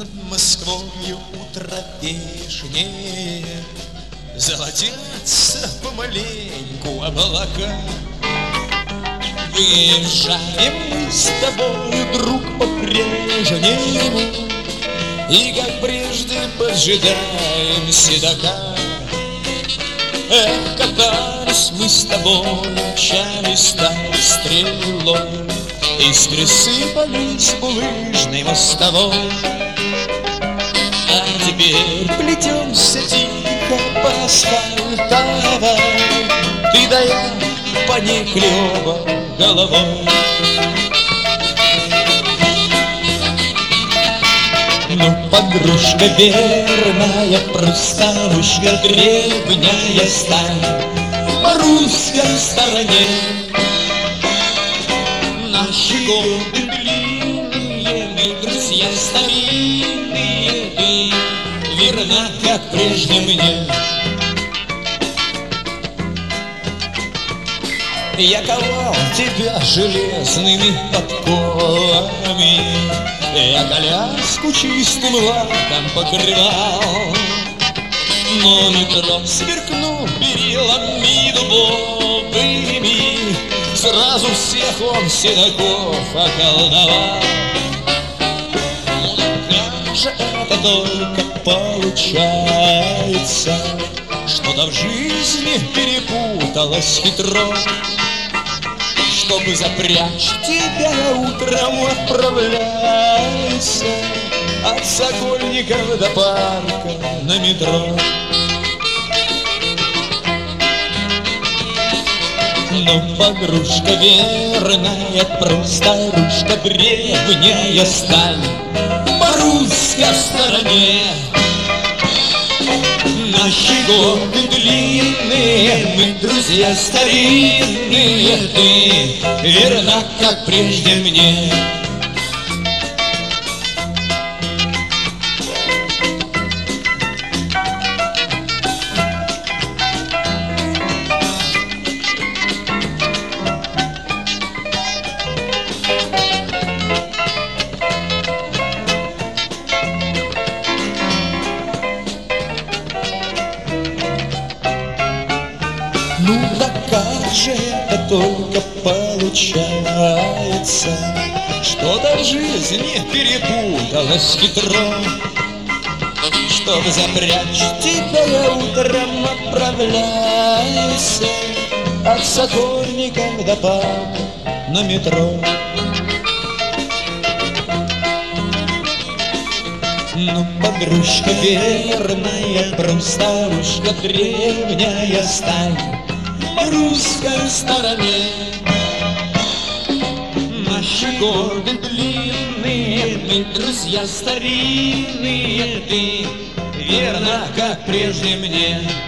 Над Москвою утро вешнее, золотятся помаленьку облака. Выезжаем мы с тобою, друг, по-прежнему, и, как прежде, поджидаем седока. Эх, катались мы с тобой, мчали стали стрелой, искры сыпались булыжной мостовой. А теперь плетемся тихо по асфальтовой, ты да я поникли оба головой. Ну, подружка верная, проставушка древняя стань, по русской стороне наши годы длинные, мы друзья старинные, ты верна, как прежде мне. Я ковал тебя железными подковами, я коляску чистым лаком покрывал, но метро, сверкнув перилами дубовыми, сразу всех он седоков околдовал. Как же это только получается, что-то в жизни перепуталось хитро. Чтобы запрячь тебя, утром отправляйся от Сокольников до парка на метро. Но подружка верная, просто ручка древняя стань, по русской стороне наши годы длинные, мы друзья старинные, ты верна, как прежде мне. Ну да как же это только получается, что-то в жизни перепуталось хитро. Чтобы запрячь тебя, я утром отправляйся от Сокольников до парка на метро. Ну, подружка верная, проставушка древняя стань, по русской стороне наши годы длинные, мы друзья старинные, ты верна, как прежде мне.